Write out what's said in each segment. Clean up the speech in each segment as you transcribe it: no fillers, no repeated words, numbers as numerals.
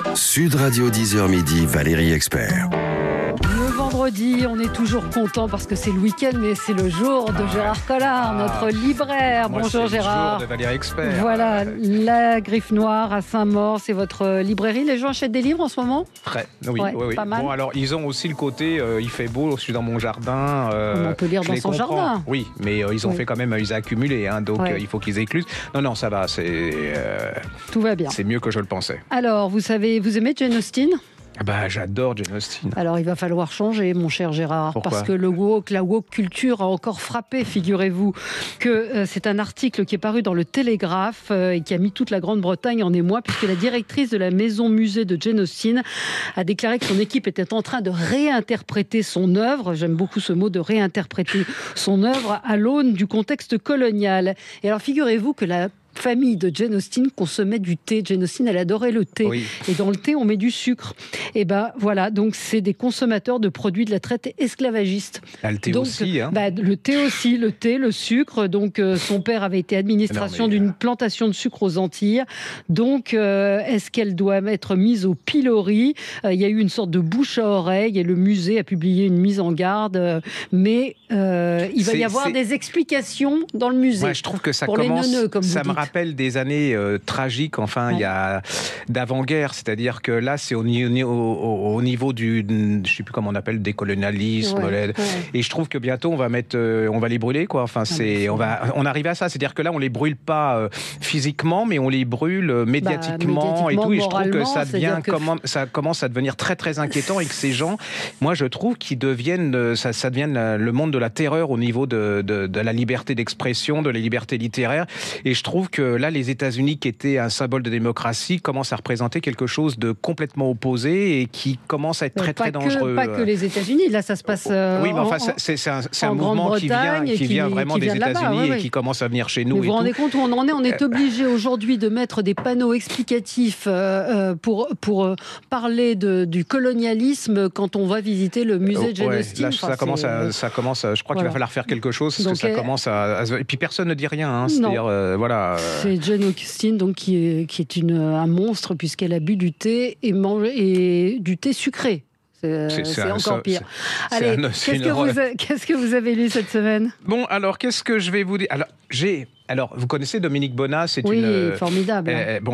Sud Radio 10h midi, Valérie Expert. Le vendredi, on est toujours content parce que c'est le week-end, mais c'est le jour de Gérard Collard, notre libraire. Moi, Bonjour c'est Gérard. Le jour de Valérie Expert. Voilà, la Griffe Noire à Saint-Maur, c'est votre librairie. Les gens achètent des livres en ce moment ? Oui, Ouais, oui. pas mal. Bon, alors, ils ont aussi le côté, il fait beau, je suis dans mon jardin. On peut lire je dans les son comprends. jardin. Oui, mais ils ont fait quand même, ils ont accumulé, donc Ouais. il faut qu'ils éclusent. Non, ça va, Tout va bien. c'est mieux que je le pensais. Alors, vous aimez Jane Austen ? J'adore Jane Austen. Alors, il va falloir changer, mon cher Gérard, Pourquoi ? parce que la woke culture a encore frappé, figurez-vous, que c'est un article qui est paru dans le Télégraphe et qui a mis toute la Grande-Bretagne en émoi, puisque la directrice de la maison-musée de Jane Austen a déclaré que son équipe était en train de réinterpréter son œuvre, j'aime beaucoup ce mot de réinterpréter son œuvre, à l'aune du contexte colonial. Et alors, figurez-vous que la famille de Jane Austen consommait du thé. Jane Austen, elle adorait le thé. Oui. Et dans le thé, on met du sucre. Et voilà, donc c'est des consommateurs de produits de la traite esclavagiste. Le thé Donc, aussi, le thé aussi, le sucre. Donc, son père avait été administration d'une plantation de sucre aux Antilles. Donc, est-ce qu'elle doit être mise au pilori ? Il y a eu une sorte de bouche à oreille et le musée a publié une mise en garde. Mais il va y avoir des explications dans le musée. Ouais, je trouve que ça pour commence. Les neuneux, comme ça vous me dites. rappelle des années tragiques. Il y a d'avant-guerre, c'est-à-dire que là, c'est au niveau du, je sais plus comment on appelle, décolonialisme. Ouais. Et je trouve que bientôt on va les brûler, quoi. On arrive à ça, c'est-à-dire que là, on les brûle pas physiquement, mais on les brûle médiatiquement et tout. Et je trouve que ça commence à devenir très très inquiétant et que ces gens, moi, je trouve qu'ils deviennent, ça devient le monde de la terreur au niveau de la liberté d'expression, de la liberté littéraire. Et je trouve que là, les États-Unis, qui étaient un symbole de démocratie, commencent à représenter quelque chose de complètement opposé et qui commence à être très très dangereux. Pas que les États-unis. Là, ça se passe. Oui, mais enfin, c'est un mouvement qui vient vraiment des États-Unis et qui commence à venir chez nous. Mais vous vous rendez compte où on en est ? On est obligé aujourd'hui de mettre des panneaux explicatifs pour parler du colonialisme quand on va visiter le musée de Jane Austen. Là, ça commence. Je crois qu'il va falloir faire quelque chose parce que ça commence à. Et puis personne ne dit rien. C'est-à-dire, C'est Jane Austen, donc qui est un monstre puisqu'elle a bu du thé et du thé sucré. C'est encore pire. Allez, qu'est-ce que vous avez lu cette semaine ? Bon, alors, qu'est-ce que je vais vous dire ? Alors, vous connaissez Dominique Bonnat, formidable.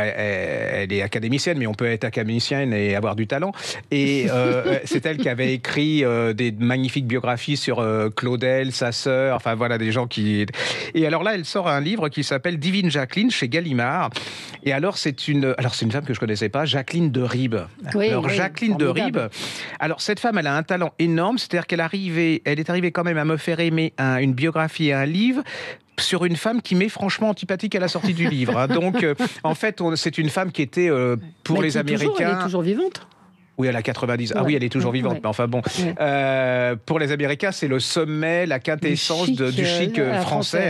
Elle est académicienne, mais on peut être académicienne et avoir du talent. Et c'est elle qui avait écrit des magnifiques biographies sur Claudel, sa sœur, enfin voilà, des gens qui... Et alors là, elle sort un livre qui s'appelle Divine Jacqueline chez Gallimard. Et alors, c'est une femme que je connaissais pas, Jacqueline de Ribes. Jacqueline de Ribes, alors cette femme, elle a un talent énorme, c'est-à-dire qu'elle est arrivée quand même à me faire aimer une biographie et un livre sur une femme qui m'est franchement antipathique à la sortie du livre. Donc, en fait, c'est une femme qui était, pour les Américains... Elle est toujours vivante ? Oui, elle a 90. Ah oui, elle est toujours vivante. Mais enfin bon, pour les Américains, c'est le sommet, la quintessence du chic français.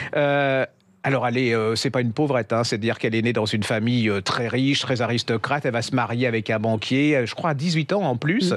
Alors, c'est pas une pauvrette, c'est-à-dire qu'elle est née dans une famille très riche, très aristocrate. Elle va se marier avec un banquier, je crois à 18 ans en plus.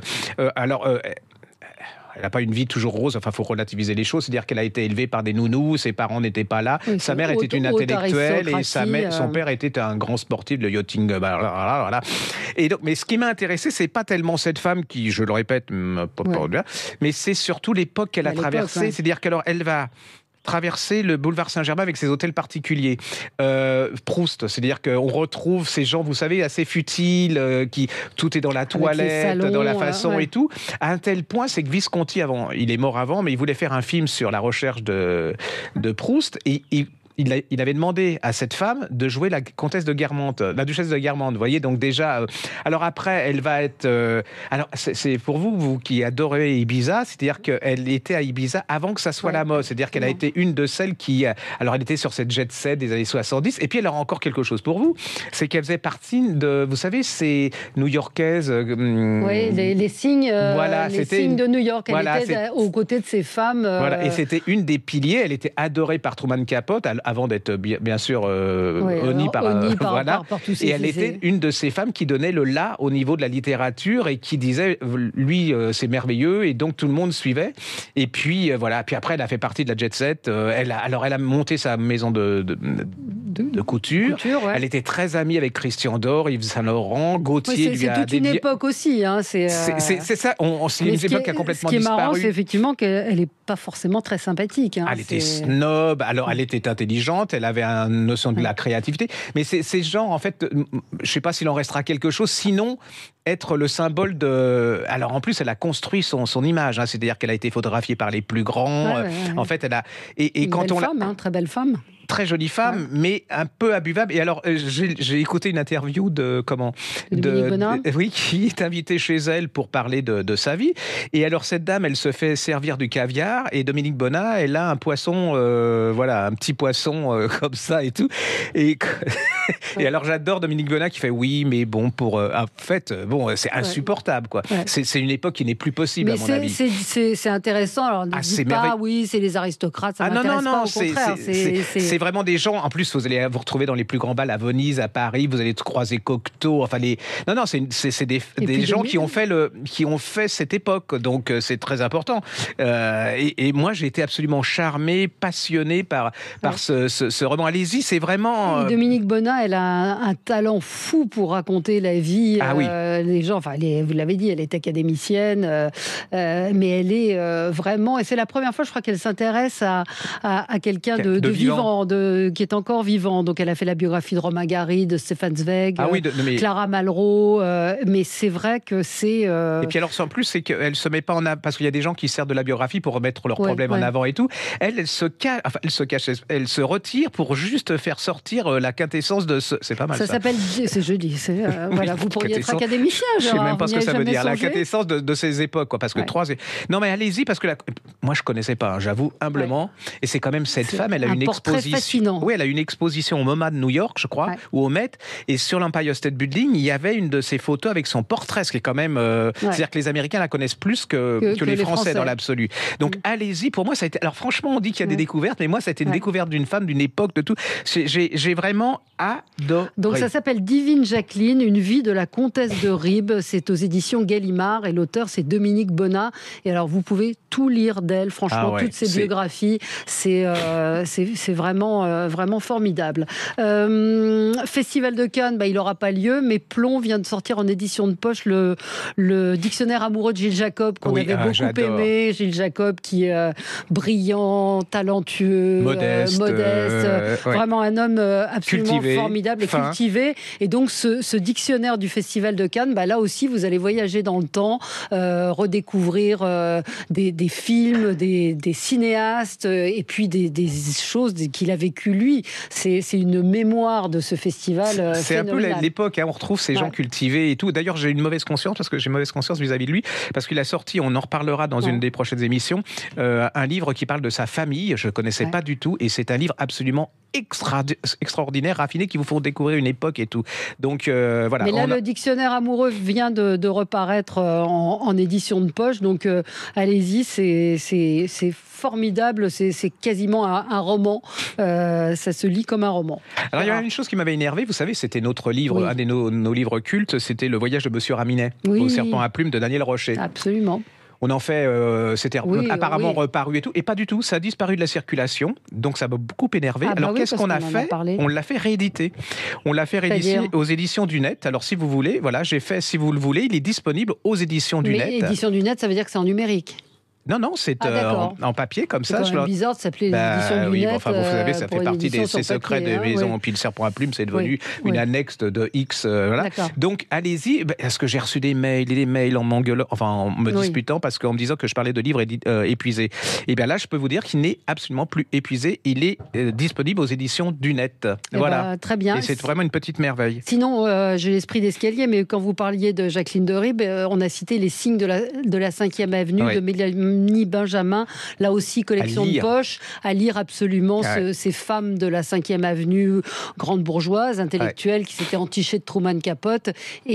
Elle n'a pas une vie toujours rose, il faut relativiser les choses, c'est-à-dire qu'elle a été élevée par des nounous, ses parents n'étaient pas là, sa mère était une intellectuelle et son père était un grand sportif de yachting. Voilà. Et donc, mais ce qui m'a intéressé, c'est pas tellement cette femme qui, je le répète, mais c'est surtout l'époque qu'elle a traversée, c'est-à-dire qu'elle va traverser le boulevard Saint-Germain avec ses hôtels particuliers. Proust, c'est-à-dire qu'on retrouve ces gens, vous savez, assez futiles, qui tout est dans la toilette, dans la façon et tout. À un tel point, c'est que Visconti, il est mort avant, mais il voulait faire un film sur la recherche de Proust et il avait demandé à cette femme de jouer la comtesse de Guermantes, la duchesse de Guermantes, vous voyez, donc déjà... alors après, elle va être... alors, c'est pour vous qui adorez Ibiza, c'est-à-dire qu'elle était à Ibiza avant que ça soit la mode, c'est-à-dire qu'elle a été une de celles qui... alors, elle était sur cette jet set des années 70, et puis elle aura encore quelque chose pour vous, c'est qu'elle faisait partie de... Vous savez, ces New-Yorkaises... oui, les signes, signes de New York. Elle était aux côtés de ces femmes... Voilà, et c'était une des piliers, elle était adorée par Truman Capote, avant d'être bien sûr honnie par tous ces... Et elle était une de ces femmes qui donnait le là au niveau de la littérature et qui disait, lui, c'est merveilleux, et donc tout le monde suivait. Et puis voilà, puis après elle a fait partie de la jet set. Elle a monté sa maison couture. Elle était très amie avec Christian Dior, Yves Saint Laurent, Gaultier lui a dédié... C'est toute une époque aussi. Hein, c'est ça, c'est une époque qui a complètement disparu. Ce qui est marrant, c'est effectivement qu'elle n'est pas forcément très sympathique. Hein, elle était snob, alors elle était intelligente, elle avait une notion de la créativité, mais ces gens, en fait, je ne sais pas s'il en restera quelque chose, sinon être le symbole de... Alors en plus, elle a construit son image, hein, c'est-à-dire qu'elle a été photographiée par les plus grands. En fait, elle a... Et quand on femme, très belle femme. Très jolie femme, mais un peu imbuvable. Et alors, j'ai écouté une interview de Dominique Bonnat. Oui, qui est invitée chez elle pour parler de sa vie. Et alors, cette dame, elle se fait servir du caviar, et Dominique Bonnat, elle a un poisson, un petit poisson comme ça et tout. Et alors, j'adore Dominique Bonnat qui fait oui, mais bon, en fait, c'est insupportable, quoi. Ouais. C'est une époque qui n'est plus possible, à mon avis. C'est intéressant. Alors, ne dites pas, oui, c'est les aristocrates, ça m'intéresse pas, au contraire. C'est vraiment des gens, en plus, vous allez vous retrouver dans les plus grands bals à Venise, à Paris, vous allez croiser Cocteau, enfin c'est des gens qui ont fait cette époque, donc c'est très important. Et moi, j'ai été absolument charmé, passionné par ce roman. Allez-y, c'est vraiment... Dominique Bonnat, elle a un talent fou pour raconter la vie. Les gens, vous l'avez dit, elle est académicienne, mais elle est vraiment... Et c'est la première fois, je crois, qu'elle s'intéresse à quelqu'un de vivant. Qui est encore vivant. Donc, elle a fait la biographie de Romain Gary, de Stéphane Zweig, Clara Malraux. Mais c'est vrai que c'est... Et puis alors, en plus, c'est qu'elle se met pas en avant, parce qu'il y a des gens qui servent de la biographie pour remettre leurs problèmes en avant et tout. Elle se cache, elle se retire pour juste faire sortir la quintessence de ce... C'est pas mal, ça. Ça s'appelle... C'est jeudi. Voilà, vous pourriez être académicien, je sais même pas ce que ça veut dire. La quintessence de ces époques, quoi. Parce que Non, mais allez-y, parce que moi, je connaissais pas, hein, j'avoue, humblement. Et c'est quand même cette femme, elle a une exposition... Fascinant. Oui, elle a une exposition au MoMA de New York, je crois, ou au Met, et sur l'Empire State Building, il y avait une de ses photos avec son portrait, ce qui est quand même... C'est-à-dire que les Américains la connaissent plus que les Français dans l'absolu. Donc allez-y, pour moi, ça a été... Alors franchement, on dit qu'il y a des découvertes, mais moi, ça a été une découverte d'une femme, d'une époque, de tout. J'ai vraiment adoré. Donc ça s'appelle Divine Jacqueline, une vie de la comtesse de Ribes. C'est aux éditions Gallimard, et l'auteur, c'est Dominique Bonnat. Et alors, vous pouvez tout lire d'elle, franchement, toutes ses biographies. C'est vraiment formidable. Festival de Cannes, il n'aura pas lieu, mais Plomb vient de sortir en édition de poche le dictionnaire amoureux de Gilles Jacob, qu'on avait beaucoup aimé. Gilles Jacob, qui est brillant, talentueux, modeste, vraiment un homme absolument cultivé, formidable et cultivé. Et donc, ce dictionnaire du Festival de Cannes, là aussi, vous allez voyager dans le temps, redécouvrir des films, des cinéastes, et puis des choses qu'il a vécues lui. C'est une mémoire de ce festival. C'est un peu l'époque, hein, on retrouve ces gens cultivés et tout. D'ailleurs, j'ai une mauvaise conscience, parce que j'ai mauvaise conscience vis-à-vis de lui, parce qu'il a sorti, on en reparlera dans une des prochaines émissions, un livre qui parle de sa famille. Je ne connaissais pas du tout, et c'est un livre absolument extraordinaire, raffiné, qui vous font découvrir une époque et tout. Donc voilà. Mais là, le dictionnaire amoureux vient de reparaître en édition de poche, donc allez-y, c'est formidable, c'est quasiment un roman. Ça se lit comme un roman. Alors il y a une chose qui m'avait énervé, vous savez, c'était notre livre, un de nos livres cultes, c'était Le voyage de Monsieur Raminet, au serpent à plumes de Daniel Rocher. Absolument. On en fait, c'était apparemment reparu et tout, et pas du tout, ça a disparu de la circulation, donc ça m'a beaucoup énervé. Alors qu'est-ce qu'on a fait ? On l'a fait rééditer. On l'a fait rééditer aux éditions du Net. Alors si vous voulez, j'ai fait, si vous le voulez, il est disponible aux éditions du Net. Mais éditions du Net, ça veut dire que c'est en numérique ? Non, c'est en papier comme ça. C'est quand même bizarre de s'appeler l'édition du Net. Enfin, vous savez, ça fait partie des secrets des maisons. Puis le serpent à plumes, c'est devenu une annexe de X. Voilà. Donc, allez-y. Est-ce que j'ai reçu des mails en m'engueulant, en me disputant, parce qu'en me disant que je parlais de livres épuisés. Et bien là, je peux vous dire qu'il n'est absolument plus épuisé. Il est disponible aux éditions du Net. Voilà. Très bien. Et c'est vraiment une petite merveille. Sinon, j'ai l'esprit d'escalier, mais quand vous parliez de Jacqueline de Ribes, on a cité Les signes de la 5e avenue de Mélanie Benjamin, là aussi collection de poche, à lire absolument ces femmes de la 5e avenue, grandes bourgeoises, intellectuelles, qui s'étaient entichées de Truman Capote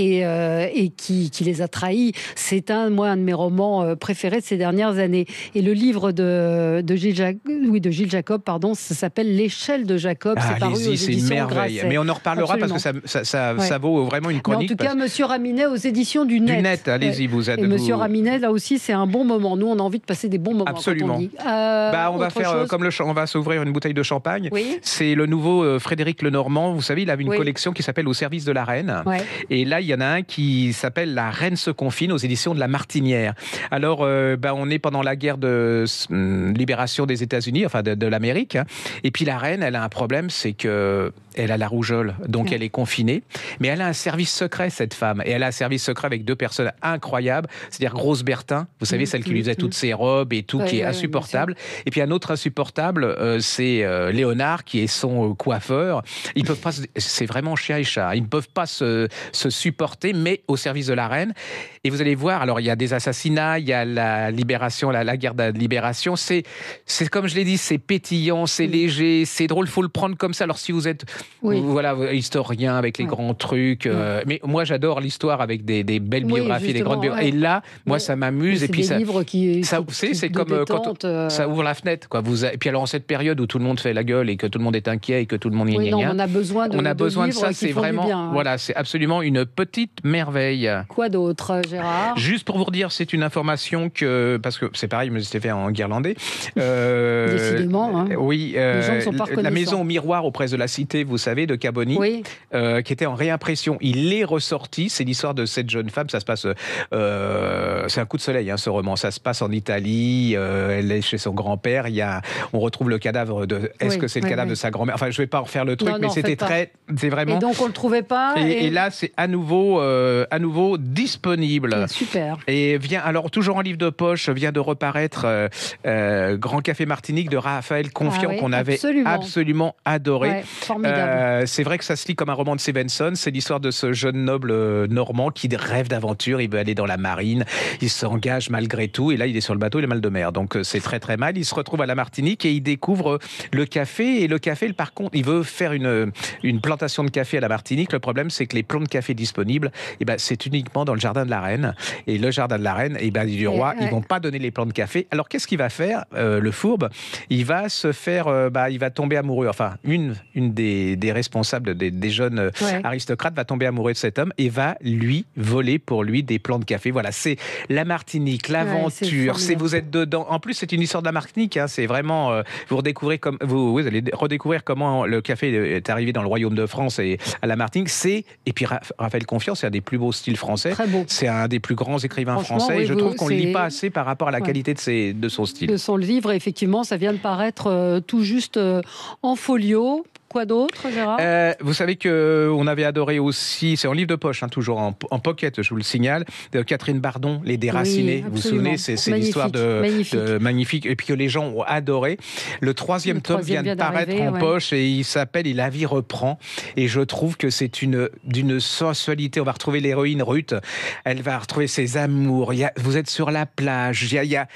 et qui les a trahies. C'est un de mes romans préférés de ces dernières années. Et le livre de Gilles Jacob, ça s'appelle L'échelle de Jacob. C'est paru aux éditions c'est une merveille. Grasset. Mais on en reparlera parce que ça vaut vraiment une chronique. Mais en tout cas, Monsieur Raminet aux éditions du Net. Allez-y, vous êtes. Et Monsieur Raminet, là aussi, c'est un bon moment. Nous, on en envie de passer des bons moments. Absolument. On va faire on va s'ouvrir une bouteille de champagne. Oui. C'est le nouveau Frédéric Lenormand. Vous savez, il avait une collection qui s'appelle Au service de la reine. Ouais. Et là, il y en a un qui s'appelle La reine se confine aux éditions de La Martinière. Alors, on est pendant la guerre de libération des États-Unis, enfin de l'Amérique. Hein. Et puis la reine, elle a un problème, c'est que elle a la rougeole, donc elle est confinée. Mais elle a un service secret, cette femme. Et elle a un service secret avec 2 personnes incroyables. C'est-à-dire Grosse Bertin, vous savez, celle qui lui faisait toutes ses robes et tout, qui est insupportable. Et puis un autre insupportable, c'est Léonard, qui est son coiffeur. Ils peuvent pas, c'est vraiment chien et chat. Ils ne peuvent pas se supporter, mais au service de la reine. Et vous allez voir, alors il y a des assassinats, il y a la libération, la guerre de libération. C'est comme je l'ai dit, c'est pétillant, c'est léger, c'est drôle, faut le prendre comme ça. Alors si vous êtes historien avec les grands trucs, mais moi j'adore l'histoire avec des belles biographies, des grandes biographies. Et là, moi ça m'amuse. Et puis des livres qui c'est comme détente, quand ça ouvre la fenêtre, quoi. Et puis alors en cette période où tout le monde fait la gueule et que tout le monde est inquiet et que tout le monde on a besoin de ça. C'est vraiment, voilà, c'est absolument une petite merveille. Quoi d'autre, Gérard ? Juste pour vous redire, c'est une information parce que c'est pareil, mais c'était fait en guirlandais. Décidément. Hein. Oui. Les gens ne sont pas reconnaissants. La maison au miroir auprès de la cité, vous savez, de Caboni, qui était en réimpression. Il est ressorti. C'est l'histoire de cette jeune femme. Ça se passe. C'est un coup de soleil, hein, ce roman. Ça se passe en Italie. Elle est chez son grand-père. On retrouve le cadavre de. Est-ce que c'est le cadavre de sa grand-mère ? Enfin, je ne vais pas refaire le truc, mais c'était c'est vraiment. Et donc on le trouvait pas. Et là, c'est à nouveau disponible. Super. Et alors toujours en livre de poche, vient de reparaître Grand Café Martinique de Raphaël Confiant, qu'on avait absolument adoré. Ouais, formidable. C'est vrai que ça se lit comme un roman de Stevenson. C'est l'histoire de ce jeune noble normand qui rêve d'aventure. Il veut aller dans la marine. Il s'engage malgré tout. Et là, il est sur le bateau, il est mal de mer. Donc c'est très très mal. Il se retrouve à la Martinique et il découvre le café. Et le café, par contre, il veut faire une plantation de café à la Martinique. Le problème, c'est que les plants de café disponibles, c'est uniquement dans le jardin de la reine. Et le jardin de la reine, du roi, ils vont pas donner les plants de café. Alors qu'est-ce qu'il va faire, le fourbe ? Il va se faire, il va tomber amoureux. Enfin, une des responsables des jeunes aristocrates va tomber amoureux de cet homme et va lui voler pour lui des plants de café. Voilà, c'est la Martinique, l'aventure. Vous êtes dedans. En plus, c'est une histoire de la Martinique. Hein, c'est vraiment, vous allez redécouvrir comment le café est arrivé dans le royaume de France et à la Martinique. Et puis Raphaël Confiant, c'est un des plus beaux styles français. Très beau. C'est un des plus grands écrivains français. Et je trouve qu'on ne le lit pas assez par rapport à la qualité de son style. De son livre, effectivement, ça vient de paraître tout juste en folio. Quoi d'autre, Gérard ? Vous savez qu'on avait adoré aussi, c'est en livre de poche, hein, toujours en pocket, je vous le signale, de Catherine Bardon, Les Déracinés. Vous vous souvenez, c'est l'histoire de magnifique, et puis que les gens ont adoré. Le troisième tome vient de paraître en poche et il s'appelle « Et la vie reprend ». Et je trouve que c'est d'une sensualité. On va retrouver l'héroïne Ruth, elle va retrouver ses amours. Vous êtes sur la plage.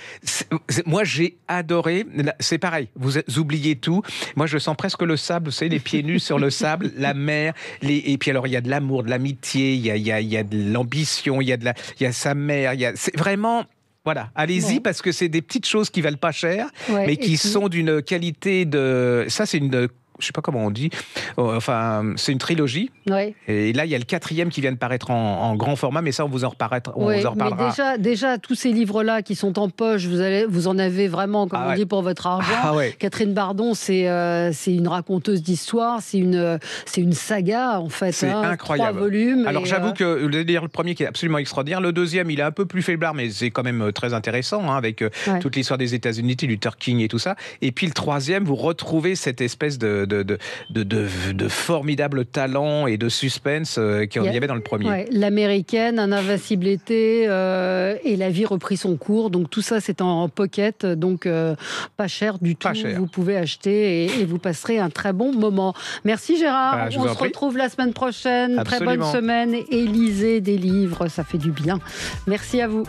Moi, j'ai adoré. C'est pareil, vous oubliez tout. Moi, je sens presque le sable, les pieds nus sur le sable, la mer, et puis alors il y a de l'amour, de l'amitié, il y a de l'ambition, il y a sa mère, c'est vraiment. Voilà, allez-y parce que c'est des petites choses qui valent pas cher, mais qui sont d'une qualité de. Ça, c'est une. Je sais pas comment on dit. Enfin, c'est une trilogie. Ouais. Et là, il y a le 4e qui vient de paraître en grand format, mais ça, on vous en reparlera. Mais déjà, tous ces livres-là qui sont en poche, vous en avez vraiment, comme on dit, pour votre argent. Catherine Bardon, c'est une raconteuse d'histoire, c'est une saga, en fait. C'est incroyable. 3 volumes. Alors, j'avoue que le premier qui est absolument extraordinaire, le deuxième, il est un peu plus faiblard, mais c'est quand même très intéressant, hein, avec toute l'histoire des États-Unis, Luther King et tout ça. Et puis, le 3e, vous retrouvez cette espèce de formidable talent et de suspense qu'il y avait dans le premier. Ouais, l'américaine, Un invincible été et La vie reprit son cours. Donc tout ça, c'est en pocket, donc pas cher du tout. Vous pouvez acheter et vous passerez un très bon moment. Merci Gérard. On se retrouve la semaine prochaine. Absolument. Très bonne semaine et lisez des livres, ça fait du bien. Merci à vous.